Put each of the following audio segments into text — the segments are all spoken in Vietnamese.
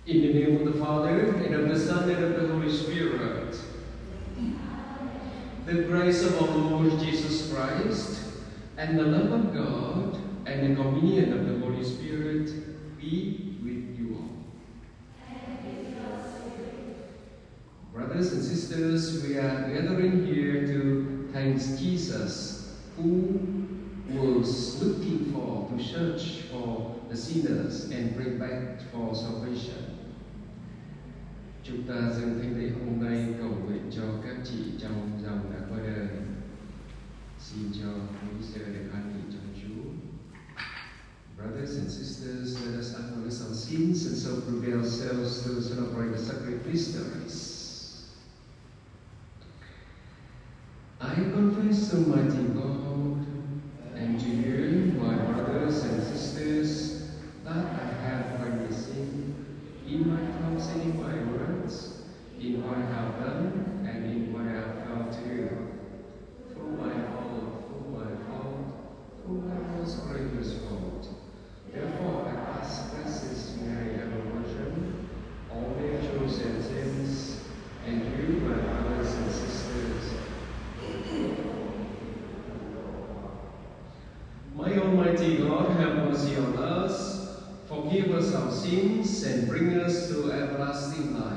In the name of the Father, and of the Son, and of the Holy Spirit. The grace of our Lord Jesus Christ, and the love of God, and the communion of the Holy Spirit be with you all. Brothers and sisters, we are gathering here to thank Jesus, who was looking to search for the sinners and bring back for salvation. Chúng ta dâng thánh lễ hôm nay cầu nguyện cho các chị trong dòng đã qua đời. Xin cho quý giờ được an nghỉ trong Chúa. Brothers and sisters, let us acknowledge our sins and so prepare ourselves to celebrate the sacred mysteries. I confess to Almighty God and to you, my brothers and sisters, that I have greatly sinned in my thoughts and in my words, in what I have done and in what I have failed to do. Through my most grievous fault. Therefore, I ask Blessed Mary, ever Virgin, all their chosen sins, and you, my brothers and sisters. My Almighty God, have mercy on us, forgive us our sins, and bring us to everlasting life.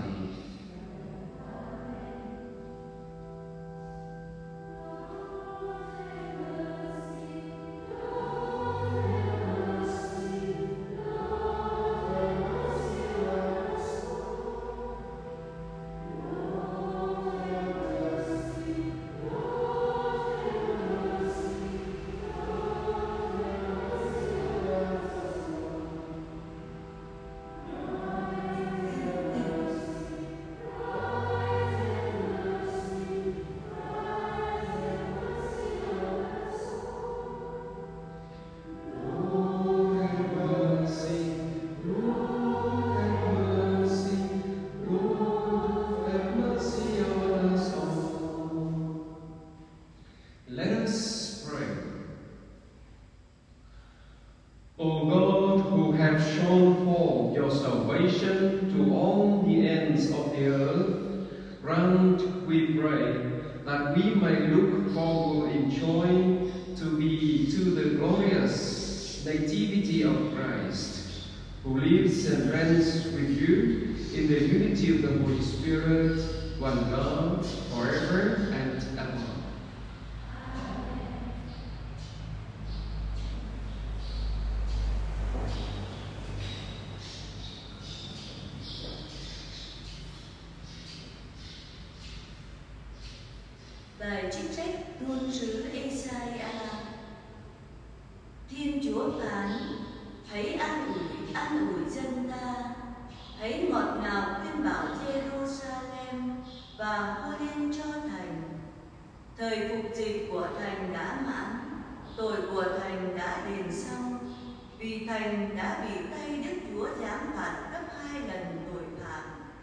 Bài trích trách ngôn sứ Ê-sai-a. Thiên Chúa phán: hãy an ủi dân ta, hãy ngọt ngào khuyên bảo Jerusalem và hô lên cho thành. Thời phục dịch của thành đã mãn, tội của thành đã đền xong, vì thành đã bị tay Đức Chúa giáng phạt gấp 2 lần tội phạm.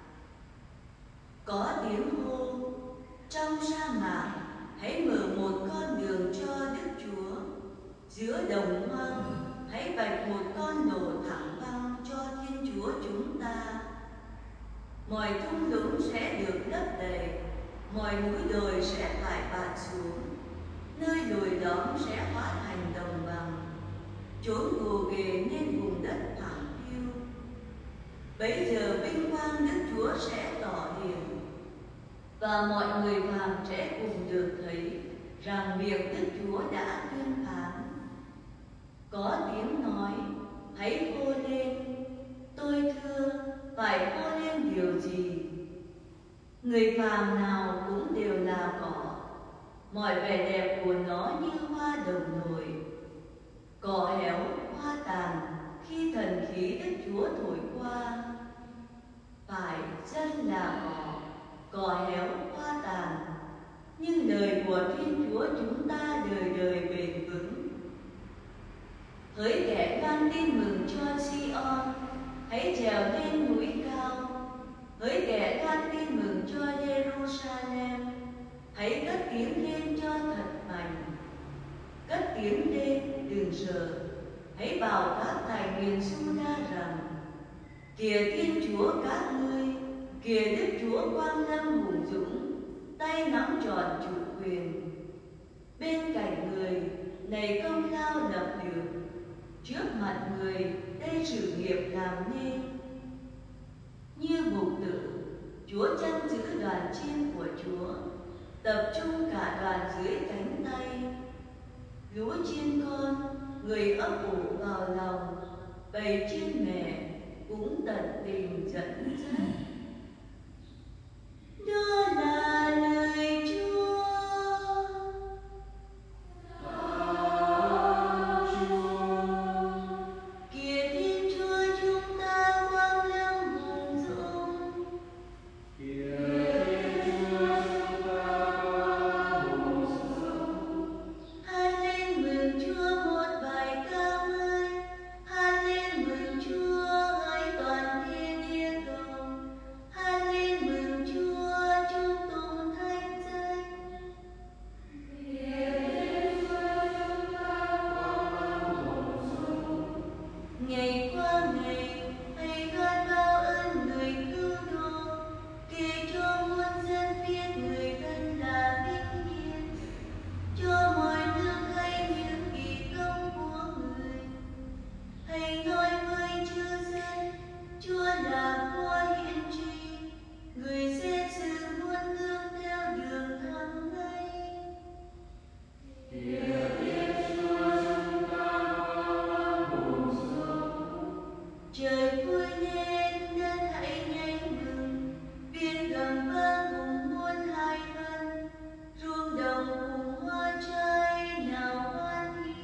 Có tiếng hô: trong sa mạc, hãy mở một con đường cho Đức Chúa. Giữa đồng hoang, hãy vạch một con lộ thẳng băng cho Thiên Chúa chúng ta. Mọi thung lũng sẽ được lấp đầy, mọi núi đồi sẽ phải bạt xuống, nơi đồi lõm sẽ hóa thành đồng bằng, chốn gồ ghề nên vùng đất phẳng phiu. Bấy giờ vinh quang Đức Chúa sẽ tỏ hiện, và mọi người phàm sẽ cùng được thấy rằng việc Đức Chúa đã tuyên phán. Có tiếng nói: hãy hô lên. Tôi thưa, phải hô lên điều gì? Người phàm nào cũng đều là cỏ, mọi vẻ đẹp của nó như hoa đồng nổi. Cỏ héo, hoa tàn khi thần khí Đức Chúa thổi qua. Phải, dân là cỏ héo, hoa tàn, nhưng lời của Thiên Chúa chúng ta đời đời bền vững. Hỡi kẻ ban tin mừng cho Sion, hãy trèo lên núi cao. Hỡi kẻ ban tin mừng cho Jerusalem, hãy cất tiếng lên cho thật mạnh. Cất tiếng lên, đừng sợ, hãy bảo các thành miền Juda rằng: Kìa Thiên Chúa các ngươi, kìa Đức Chúa Quang Lâm hùng dũng, tay nắm trọn chủ quyền. Bên cạnh người, này công lao lập được, trước mặt người, đây sự nghiệp làm nên. Như mục tử, Chúa chăn giữ đoàn chiên của Chúa, tập trung cả đoàn dưới cánh tay. Lũ chiên con, người ấp ủ vào lòng, bầy chiên mẹ cũng tận tình dẫn dắt. Đó là lời Chúa. Kìa Thiên Chúa chúng ta quang lâm hùng dũng. Hát lên mừng Chúa một bài ca mới, hát lên mừng Chúa hỡi toàn thiên địa cầu, hát lên mừng Chúa chúng tụng thánh danh. Ngày qua ngày hãy khát bao ơn người cứu độ, kể cho muôn dân biết người thân là vinh hiển, cho mọi nước hay những kỳ công của người. Hãy nói với chư dân, Chúa là vua hiển tri, người xét xử muôn nước theo đường thẳng ngay. Trời vui lên, đất hãy nhảy mừng, biển gầm vang cùng muôn hai vần, ruộng đồng cùng hoa trái nào hoan hỉ.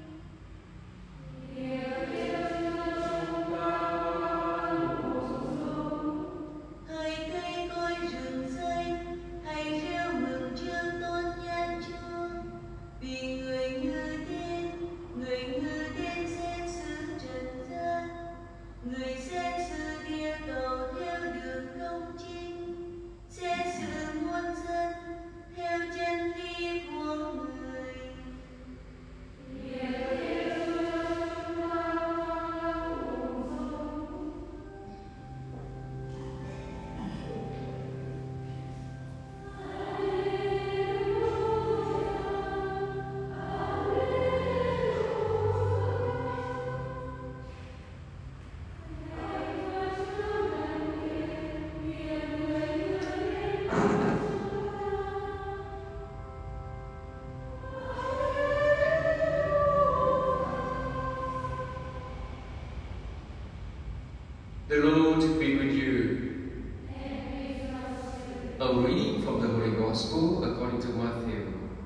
Hỡi cây cối rừng xanh, hãy reo mừng chương tôn nhan Chúa, vì người ngự đến xét xử trần gian, người xét xử địa cầu theo đường công chính, xét xử muôn dân theo chân lý của người. The Lord be with you. A reading from the Holy Gospel according to Matthew.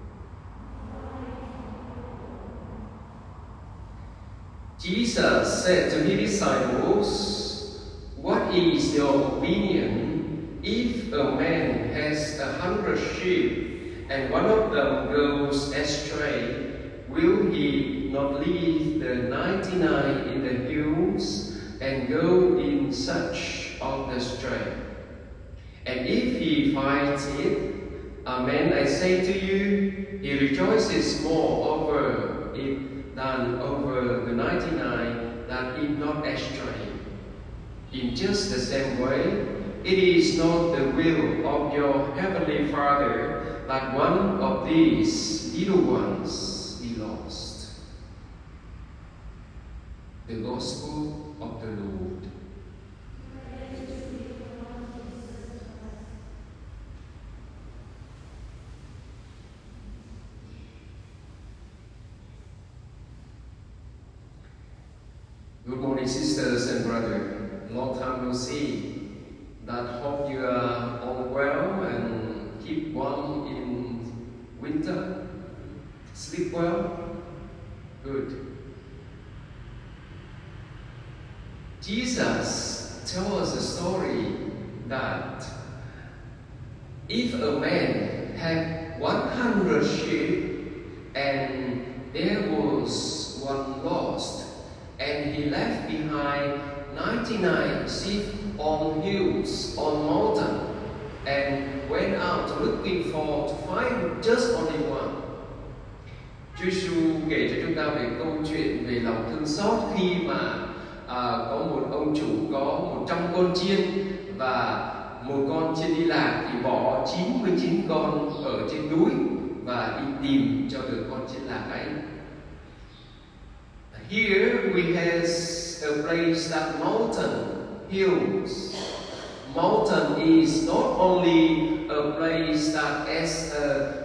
Jesus said to his disciples, "What is your opinion if a man has 100 sheep and one of them goes astray? Will he not leave the 99 in the hills and go in search of the stray? And if he finds it, amen, I say to you, he rejoices more over it than over the 99 that is not astray. In just the same way, it is not the will of your heavenly Father that one of these little ones be lost." The Gospel of the Lord. Good morning, sisters and brothers. Long time no see. That hope you are all well and keep warm in winter. Sleep well. Good. Jesus tells us a story that if a man had 100 sheep and there was one lost, and he left behind 99 sheep on hills, on mountain, and went out looking for to find just only one. Chúa Giêsu kể cho chúng ta về câu chuyện về lòng thương xót khi mà có một ông chủ có 100 con chiên, và một con chiên đi lạc thì bỏ 99 con ở trên núi và đi tìm cho được con chiên lạc ấy. Here we has a place that mountain, hills. Mountain is not only a place that is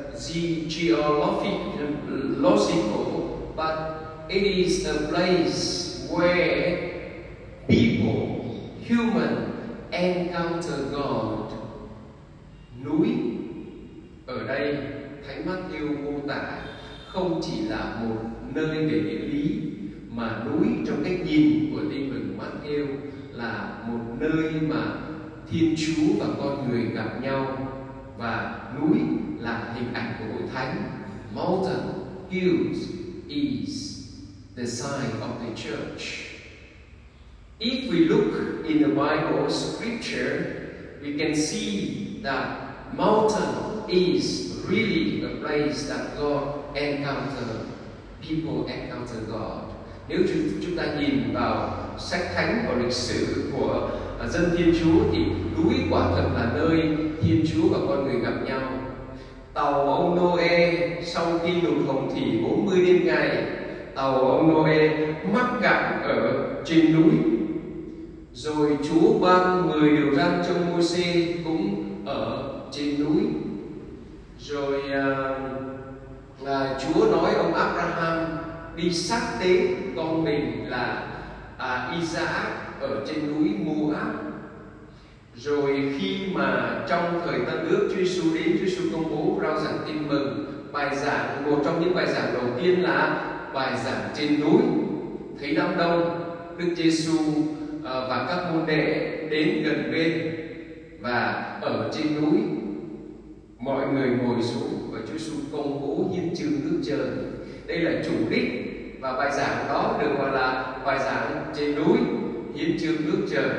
geological, but it is a place where people, human, encounter God. Núi ở đây Thánh Matthew mô tả không chỉ là một nơi về địa lý, mà núi trong cách nhìn của Tin mừng Matthew là một nơi mà Thiên Chúa và con người gặp nhau, và núi là hình ảnh của Hội Thánh. Mountain, hills is the sign of the church. If we look in the Bible scripture, we can see that mountain is really a place that God people encounter God. Nếu chúng ta nhìn vào sách thánh và lịch sử của dân Thiên Chúa thì núi quả thật là nơi Thiên Chúa và con người gặp nhau. Tàu ông Noe sau khi lụt hồng thủy 40 đêm ngày, tàu ông Noe mắc cạn ở trên núi. Rồi Chúa ban 10 điều răn cho Môi-se cũng ở trên núi. Rồi Chúa nói ông Abraham đi xác tế con mình là Isaac ở trên núi Moab. Rồi khi mà trong thời Tân Ước Chúa Giêsu đến, Chúa Giêsu công bố rao giảng tin mừng. Bài giảng, một trong những bài giảng đầu tiên là bài giảng trên núi. Thấy đám đông, Đức Giêsu và các môn đệ đến gần bên, và ở trên núi mọi người ngồi xuống và Chúa Giêsu công bố hiến chương nước trời. Đây là chủ đích, và bài giảng đó được gọi là bài giảng trên núi, hiến chương nước trời.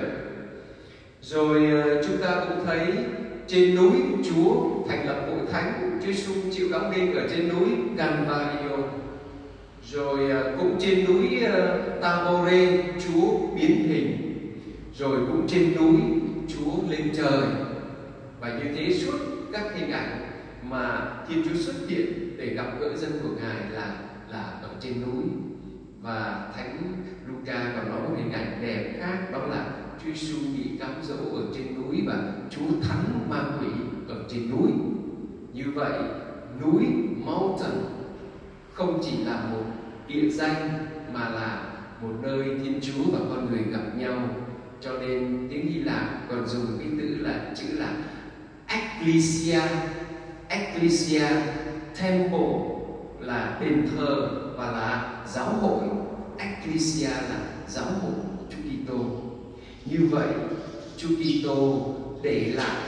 Rồi chúng ta cũng thấy trên núi Chúa thành lập Hội Thánh, Chúa Giêsu chịu đóng đinh ở trên núi Calvario. Rồi cũng trên núi Tabore Chúa biến hình. Rồi cũng trên núi Chúa lên trời. Và như thế suốt các hình ảnh mà Thiên Chúa xuất hiện để gặp gỡ dân của Ngài là ở trên núi. Và Thánh Luca còn nói một hình ảnh đẹp khác, đó là Chúa Giêsu bị cám dỗ ở trên núi và Chúa thắng ma quỷ ở trên núi. Như vậy, núi mountain không chỉ là một địa danh mà là một nơi Thiên Chúa và con người gặp nhau. Cho nên tiếng Hy Lạp còn dùng cái chữ là Ecclesia. Ecclesia, temple là đền thờ và là giáo hội. Ecclesia là giáo hội của Chúa Kitô. Như vậy, Chúa Kitô để lại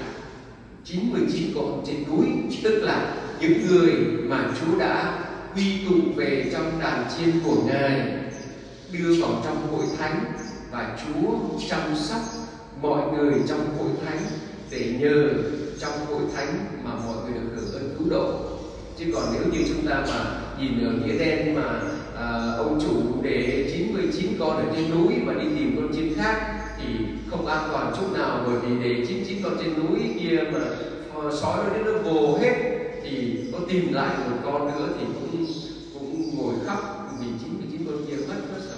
99 con trên núi, tức là những người mà Chúa đã quy tụ về trong đàn chiên của Ngài, đưa vào trong hội thánh, và Chúa chăm sóc mọi người trong hội thánh để nhờ trong hội thánh mà mọi người được hưởng ơn cứu độ. Chứ còn nếu như chúng ta mà nhìn ở nghĩa đen mà ông chủ để 99 con ở trên núi và đi tìm con chiên khác thì không an toàn chút nào, bởi vì để 99 con trên núi kia mà sói nó đến nó vồ hết thì có tìm lại một con nữa thì cũng ngồi khóc vì 99 con kia mất rồi.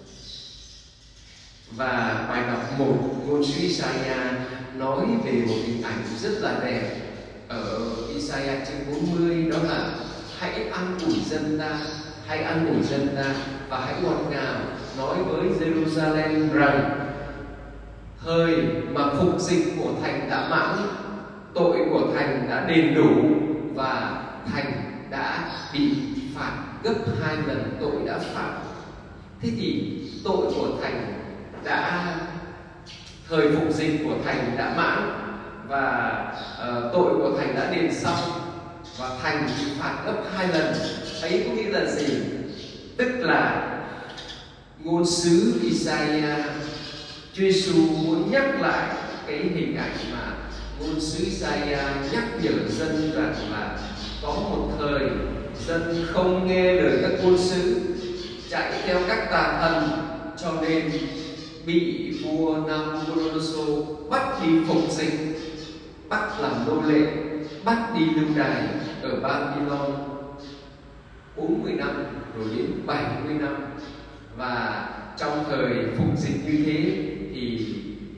Và bài đọc 1 ngôn sứ Isaiah nói về một hình ảnh rất là đẹp ở Isaiah chương 40, đó là hãy an ủi dân ta, hãy an ủi dân ta và hãy ngọt ngào nói với Jerusalem rằng thời mà phục dịch của thành đã mãn, tội của thành đã đền đủ và thành đã bị phạt gấp 2 lần tội đã phạm. Thế thì tội của thành thời phục dịch của thành đã mãn và tội của thành đã đền xong và thành bị phạt gấp 2 lần. Ấy có nghĩa là gì? Tức là ngôn sứ Isaiah, Chúa Giêsu muốn nhắc lại cái hình ảnh mà ngôn sứ Isaiah nhắc nhở dân rằng là có một thời dân không nghe lời các ngôn sứ, chạy theo các tà thần, cho nên bị vua Nabucodonosor bắt đi phục sinh, bắt làm nô lệ, bắt đi lưu đày ở Babylon 40 năm rồi đến 70 năm. Và trong thời phục dịch như thế thì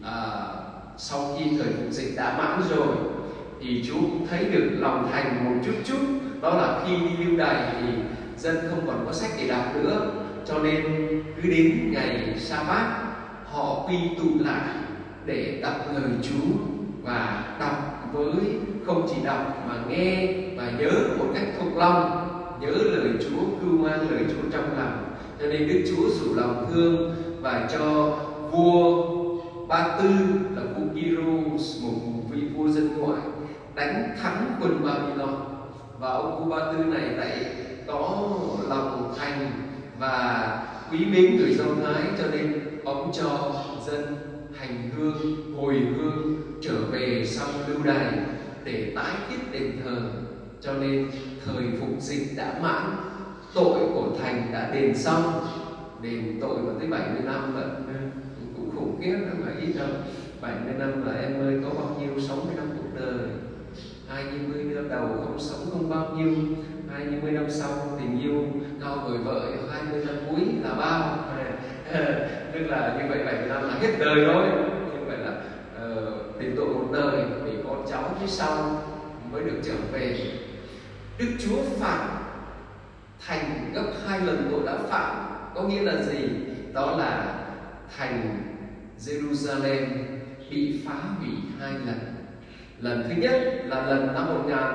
sau khi thời phục dịch đã mãn rồi thì Chúa cũng thấy được lòng thành một chút, đó là khi đi lưu đày thì dân không còn có sách để đọc nữa, cho nên cứ đến ngày Sa-bát họ quy tụ lại để đọc lời Chúa, và đọc với không chỉ đọc mà nghe và nhớ một cách thuộc lòng, nhớ lời Chúa, cưu mang lời Chúa trong lòng. Cho nên Đức Chúa rủ lòng thương và cho vua Ba Tư là vua Kyrus, một vị vua dân ngoại, đánh thắng quân Babylon. Và ông vua Ba Tư này lại có lòng thành và quý mến người Do Thái, cho nên ông cho dân hành hương, hồi hương trở về sau lưu đày để tái thiết đền thờ. Cho nên thời phục dịch đã mãn, tội của thành đã đền xong. Đền tội mà tới 70 năm lận, cũng khủng khiếp, không phải ít đâu. 70 năm là em ơi, có bao nhiêu 60 năm cuộc đời. 20 năm đầu không sống không bao nhiêu, 20 năm sau tình yêu cao vời vợi, 20 năm cuối là bao. Tức là như vậy 70 năm là hết đời rồi. Như vậy là đền tội một đời, vì con cháu phía sau mới được trở về. Đức Chúa phạt thành gấp 2 lần tội đã phạm. Có nghĩa là gì? Đó là thành Jerusalem bị phá hủy 2 lần. Lần thứ nhất là lần năm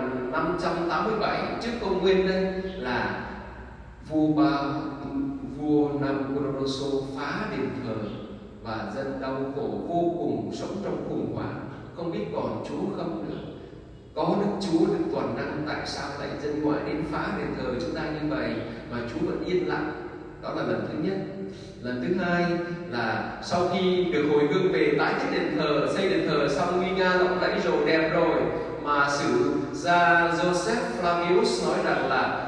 1587 trước công nguyên, đây là vua Nabucodonosor phá đền thờ và dân đau khổ vô cùng, sống trong khủng hoảng, không biết còn Chúa không nữa. Có Đức Chúa, Đức toàn năng, tại sao lại dân ngoại đến phá đền thờ chúng ta như vậy mà Chúa vẫn yên lặng? Đó là lần thứ nhất. Lần thứ hai là sau khi được hồi hương về, tái thiết đền thờ, xây đền thờ xong nguy nga lộng lẫy rồi, đẹp rồi, mà sử gia Joseph Flavius nói rằng là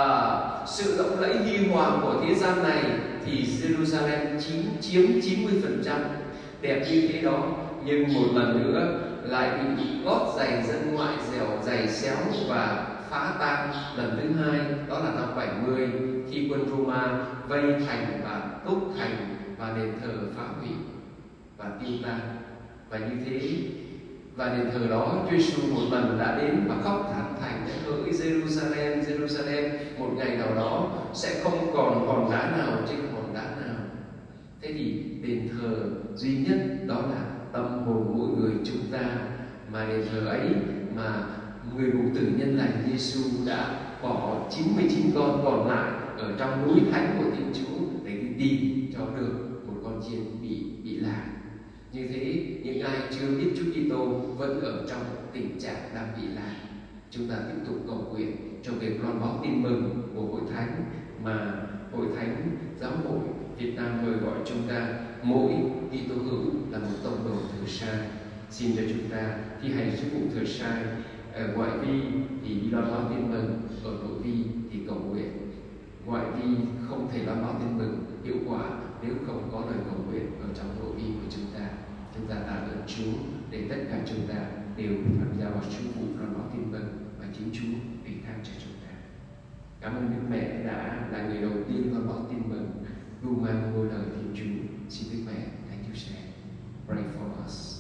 sự lộng lẫy huy hoàng của thế gian này thì Jerusalem chiếm 90%, đẹp như thế đó. Nhưng một lần nữa lại bị gót giày dân ngoại giày xéo và phá tan lần thứ hai, đó là năm 70 khi quân Roma vây thành và đốt thành và đền thờ phá hủy và tiêu tan. Và như thế, và đền thờ đó Chúa Giêsu một lần đã đến và khóc thảm thành: hỡi Jerusalem, Jerusalem, một ngày nào đó sẽ không còn hòn đá nào trên hòn đá nào. Thế thì đền thờ duy nhất đó là tâm hồn mỗi người chúng ta, mà đền thờ ấy mà người mục tử nhân lành Giêsu đã bỏ 99 con còn lại ở trong núi thánh của Thiên Chúa để đi tìm cho được một con chiên bị lạc. Như thế, những ai chưa biết Chúa Kitô vẫn ở trong tình trạng đang bị lạc. Chúng ta tiếp tục cầu nguyện cho việc loan báo tin mừng của Hội Thánh, mà Hội Thánh Giáo hội Việt Nam mời gọi chúng ta mỗi Kitô hữu là một tông đồ thờ sai. Xin cho chúng ta thi hành chức vụ thờ sai. Ở ngoại vi thì đi loan báo tin mừng, ở nội vi thì cầu nguyện. Ngoại vi không thể loan báo tin mừng hiệu quả nếu không có lời cầu nguyện ở trong nội vi của chúng ta. Chúng ta tạ ơn Chúa để tất cả chúng ta đều tham gia vào chức vụ loan báo tin mừng và chính Chúa ủy thác cho chúng ta. Cảm ơn Đức Mẹ đã là người đầu tiên loan báo tin mừng, lưu mang ngôi lời Thiên Chúa. Xin Đức Mẹ thánh Chúa sẽ pray for us.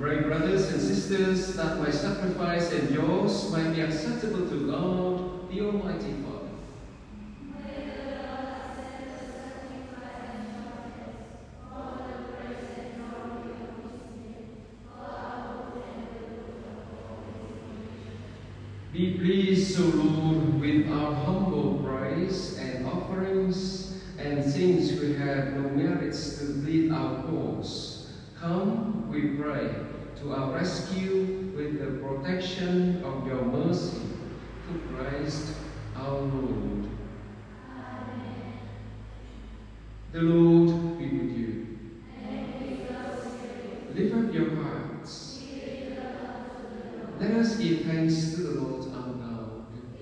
Pray, brothers and sisters, that my sacrifice and yours might be acceptable to God, the Almighty Father. Be pleased, O Lord, with our humble praise and offerings, and since we have no merits to plead our cause, come, we pray, to our rescue with the protection of your mercy, through Christ our Lord. Amen. The Lord be with you. Lift up your hearts. Let us give thanks to the Lord our God.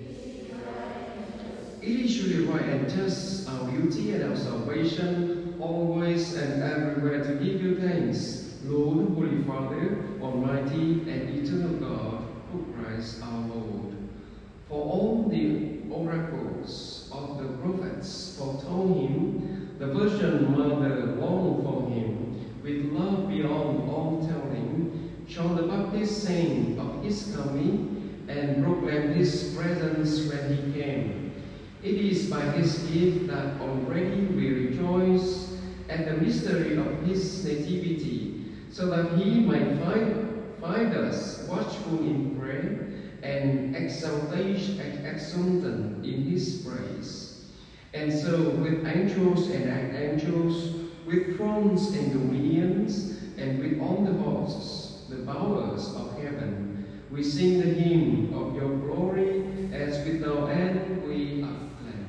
It is truly right and just, our duty and our salvation, always and everywhere to give you thanks, Lord, Holy Father, Almighty and eternal God, through Christ our Lord. For all the oracles of the prophets foretold him, the Virgin Mother longed for him, with love beyond all telling. John the Baptist sang of his coming and proclaimed his presence when he came. It is by his gift that already we rejoice at the mystery of his nativity, so that he might find us watchful in prayer and exultant in his praise. And so with angels and archangels, with thrones and dominions, and with all the hosts, the powers of heaven, we sing the hymn of your glory, as without end we acclaim.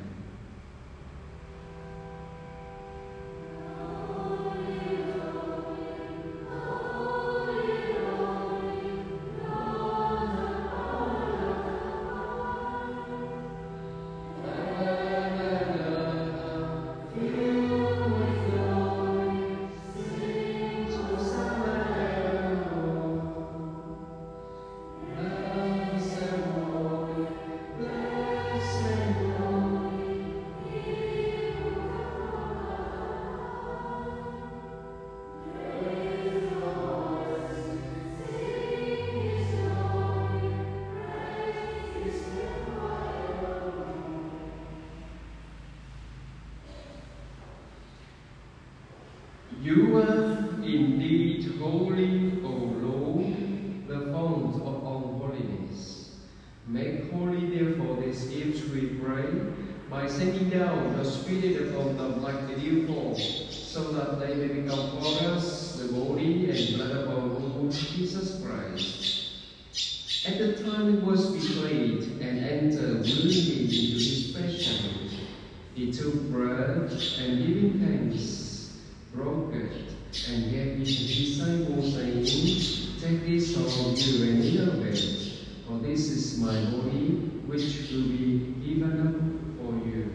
You are indeed holy, O Lord, the fount of all holiness. Make holy, therefore, these gifts, we pray, by sending down your Spirit upon them like the dewfall, so that they may become for us the body and blood of our Lord Jesus Christ. At the time he was betrayed and entered willingly into his passion, he took bread and giving thanks, broke it, and gave it to his disciples, saying, "Take this, all of you, and eat of it, for this is my body, which will be given up for you."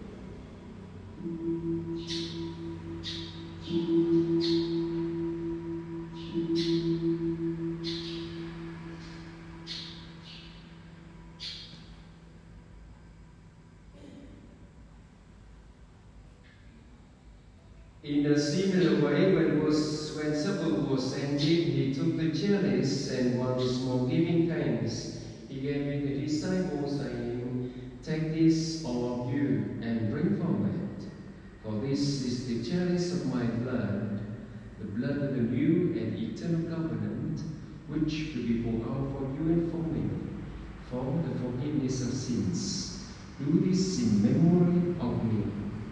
In a similar way, when supper was ended, he took the chalice, and once more giving thanks, he gave it to the disciples, saying, "Take this, all of you, and drink from it, for this is the chalice of my blood, the blood of the new and eternal covenant, which will be poured out for you and for me, for the forgiveness of sins. Do this in memory of me."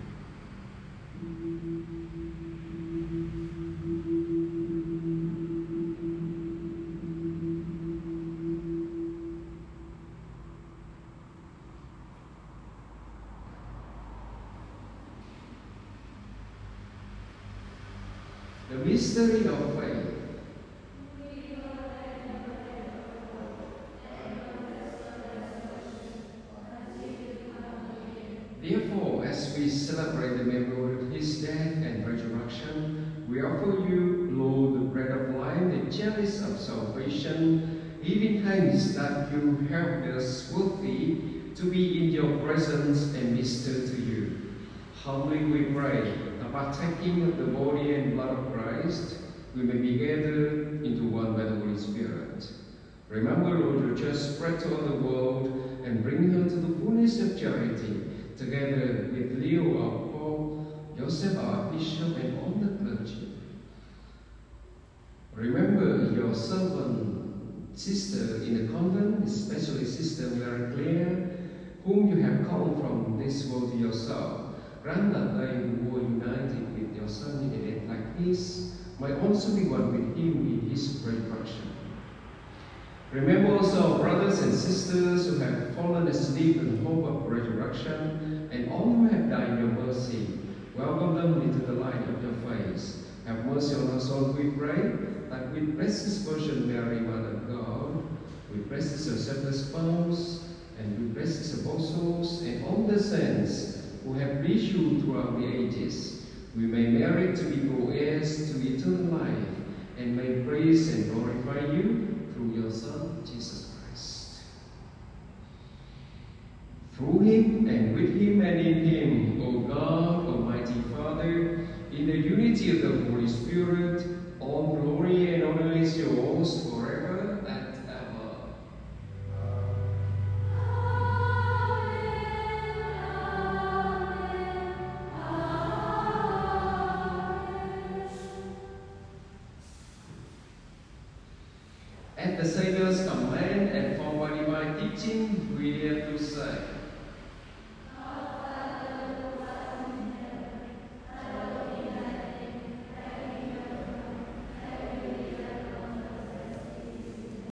The mystery of faith. Therefore, as we celebrate the memory of his death and resurrection, we offer you, Lord, the bread of life, the chalice of salvation, giving thanks that you helped us worthy to be in your presence and minister to you. Humbly we pray, partaking of the body and blood of Christ, we may be gathered into one by the Holy Spirit. Remember, Lord, your church spread to all the world and bring her to the fullness of charity, together with Leo our Pope, Joseph our Bishop, and all the clergy. Remember your servant, sister in the convent, especially Sister Mary Claire, whom you have called from this world to yourself. Grant that they who were united with your Son in a death like this might also be one with him in his resurrection. Remember also our brothers and sisters who have fallen asleep in hope of resurrection, and all who have died in your mercy. Welcome them into the light of your face. Have mercy on us all, we pray, that with blessed Virgin Mary, Mother of God, with blessed Joseph the spouse, and with blessed apostles, and all the saints who have pleased you throughout the ages, we may merit to be co-heirs to eternal life, and may praise and glorify you through your Son, Jesus Christ. Through him, and with him, and in him, O God, Almighty Father, in the unity of the Holy Spirit, all glory and honor is yours forever and ever. At the Savior's command and for by divine teaching, we dare to say,